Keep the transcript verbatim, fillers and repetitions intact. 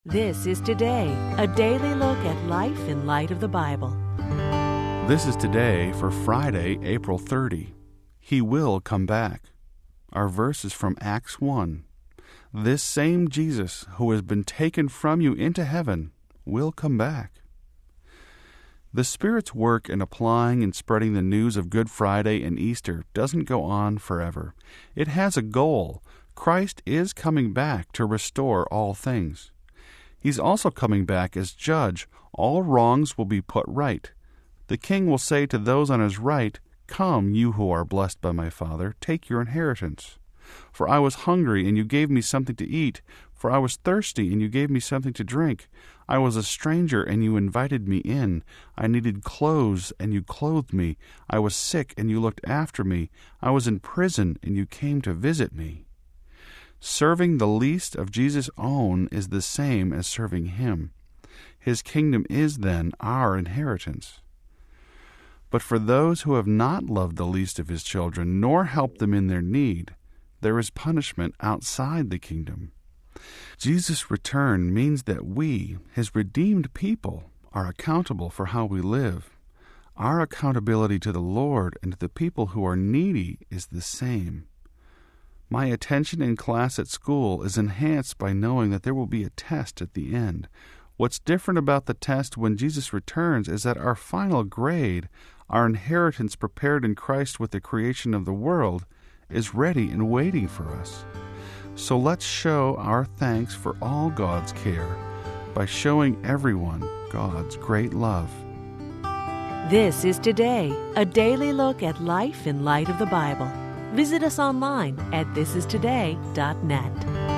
This is Today, a daily look at life in light of the Bible. This is Today for Friday, April thirtieth. He will come back. Our verse is from Acts one. This same Jesus who has been taken from you into heaven will come back. The Spirit's work in applying and spreading the news of Good Friday and Easter doesn't go on forever. It has a goal. Christ is coming back to restore all things. He's also coming back as judge. All wrongs will be put right. The king will say to those on his right, "Come, you who are blessed by my Father, take your inheritance. For I was hungry, and you gave me something to eat. For I was thirsty, and you gave me something to drink. I was a stranger, and you invited me in. I needed clothes, and you clothed me. I was sick, and you looked after me. I was in prison, and you came to visit me." Serving the least of Jesus' own is the same as serving him. His kingdom is, then, our inheritance. But for those who have not loved the least of his children, nor helped them in their need, there is punishment outside the kingdom. Jesus' return means that we, his redeemed people, are accountable for how we live. Our accountability to the Lord and to the people who are needy is the same. My attention in class at school is enhanced by knowing that there will be a test at the end. What's different about the test when Jesus returns is that our final grade, our inheritance prepared in Christ with the creation of the world, is ready and waiting for us. So let's show our thanks for all God's care by showing everyone God's great love. This is Today, a daily look at life in light of the Bible. Visit us online at this is today dot net.